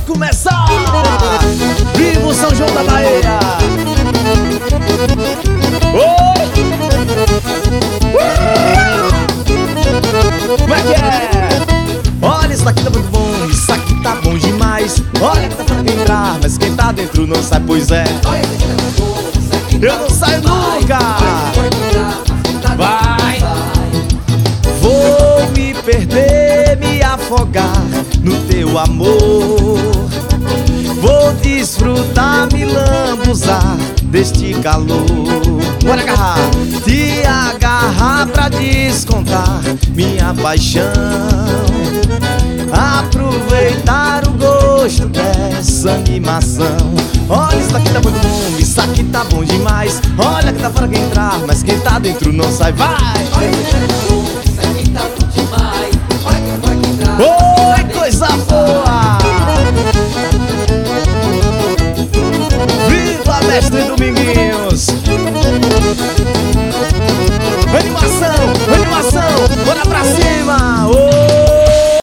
começar! Viva o São João da Bahia! Oi! Como é que é? Olha, isso aqui tá muito bom, isso aqui tá bom demais. Olha que tá falando quem entrar, mas quem tá dentro não sai, pois é. Eu não saio nunca! Vai! Vou me perder, me afogar no teu amor. Vou desfrutar, me lambuzar deste calor. Bora agarrar, te agarrar pra descontar minha paixão. Aproveitar o gosto dessa animação. Olha, isso aqui tá muito bom, isso aqui tá bom demais. Olha que tá fora quem entrar, mas quem tá dentro não sai, vai! Olha que tá bom, isso aqui tá bom demais. Olha que tá fora quem entrar. Oi, coisa boa!